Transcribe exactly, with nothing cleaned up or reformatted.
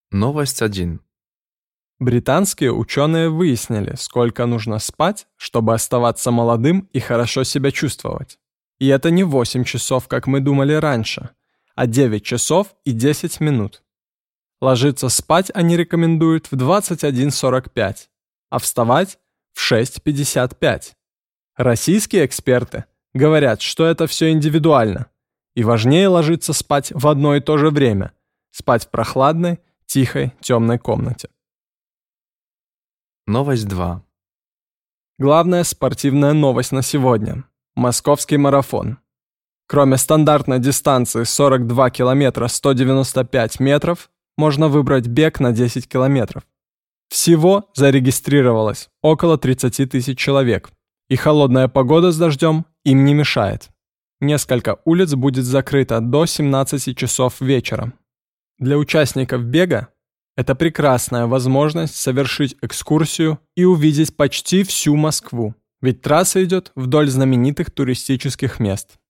Новость один. Британские ученые выяснили, сколько нужно спать, чтобы оставаться молодым и хорошо себя чувствовать. И это не восемь часов, как мы думали раньше, а девять часов и десять минут. Ложиться спать они рекомендуют в двадцать один сорок пять, а вставать в шесть пятьдесят пять. Российские эксперты говорят, что это все индивидуально, и важнее ложиться спать в одно и то же время, спать в прохладной, тихой, темной комнате. Новость два. Главная спортивная новость на сегодня – Московский марафон. Кроме стандартной дистанции сорок два километра сто девяносто пять метров, можно выбрать бег на десять километров. Всего зарегистрировалось около тридцать тысяч человек, и холодная погода с дождем им не мешает. Несколько улиц будет закрыто до семнадцати часов вечера. Для участников бега это прекрасная возможность совершить экскурсию и увидеть почти всю Москву, ведь трасса идет вдоль знаменитых туристических мест.